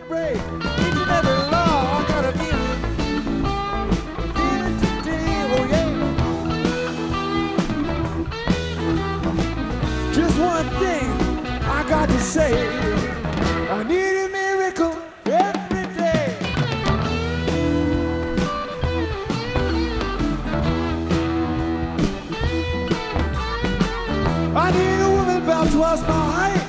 break. Each and every law I gotta deal with. Feel it today, oh yeah. Just one thing I got to say. I need a miracle every day. I need a woman about twice my height.